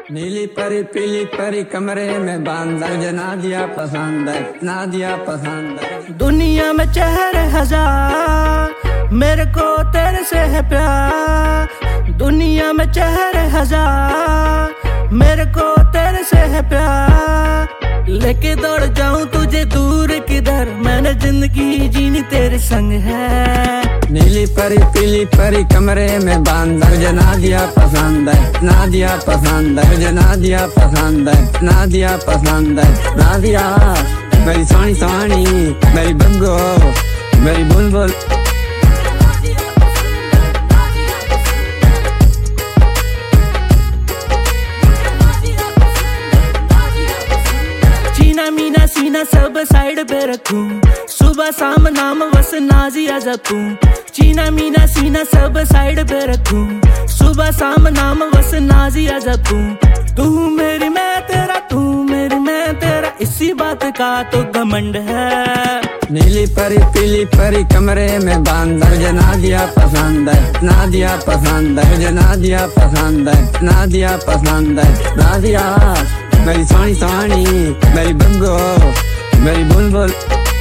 नीली परी पीली परी कमरे में बांध मुझे नादिया पसंद है, नादिया पसंद है। दुनिया में चेहरे हजार, मेरे को तेरे से है प्यार। दुनिया में चेहरे हजार, मेरे को तेरे से है प्यार। लेके दौड़ जाऊं तुझे दूर किधर, मैंने जिंदगी जीनी तेरे संग है। नीली परी पीली परी कमरे में बांध मुझे नादिया पसंद है, नादिया पसंद है, मुझे नादिया पसंद है, नादिया पसंद है। नादिया मेरी सोनी सोनी, मेरी बग्गो, मेरी बुलबुल। चीना मीना सीना सब साइड पे रखूं, सुबह शाम नाम बस नाजिया जपूं। चीना मीना सीना सब साइड पे रखूं, सुबह शाम नाम बस नाजिया जपूं। तू मेरी मैं तेरा, तू मेरी मैं तेरा, इसी बात का तो घमंड है। नीली परी पीली परी कमरे में बांध मुझे नादिया पसंद है, नादिया पसंद है, मुझे नादिया पसंद है, नादिया पसंद है। नादिया मेरी सोनी सोनी, मेरी बग्गो, मेरी बुलबुल।